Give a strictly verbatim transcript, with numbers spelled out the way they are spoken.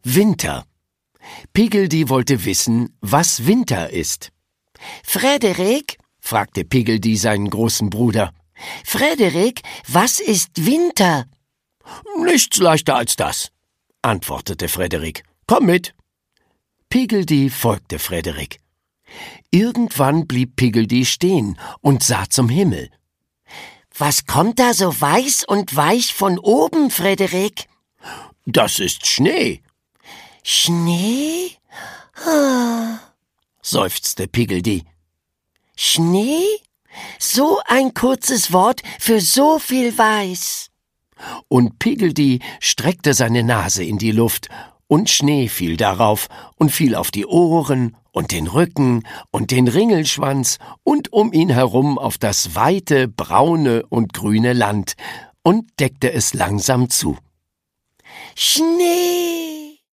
Winter. Piggledy wollte wissen, was Winter ist. »Frederik«, fragte Piggledy seinen großen Bruder, »Frederik, was ist Winter?« »Nichts leichter als das«, antwortete Frederik. »Komm mit.« Piggledy folgte Frederik. Irgendwann blieb Piggledy stehen und sah zum Himmel. »Was kommt da so weiß und weich von oben, Frederik?« »Das ist Schnee.« »Schnee? Ah«, seufzte Piggledy. »Schnee? So ein kurzes Wort für so viel Weiß.« Und Piggledy streckte seine Nase in die Luft, und Schnee fiel darauf und fiel auf die Ohren und den Rücken und den Ringelschwanz und um ihn herum auf das weite, braune und grüne Land und deckte es langsam zu. »Schnee«,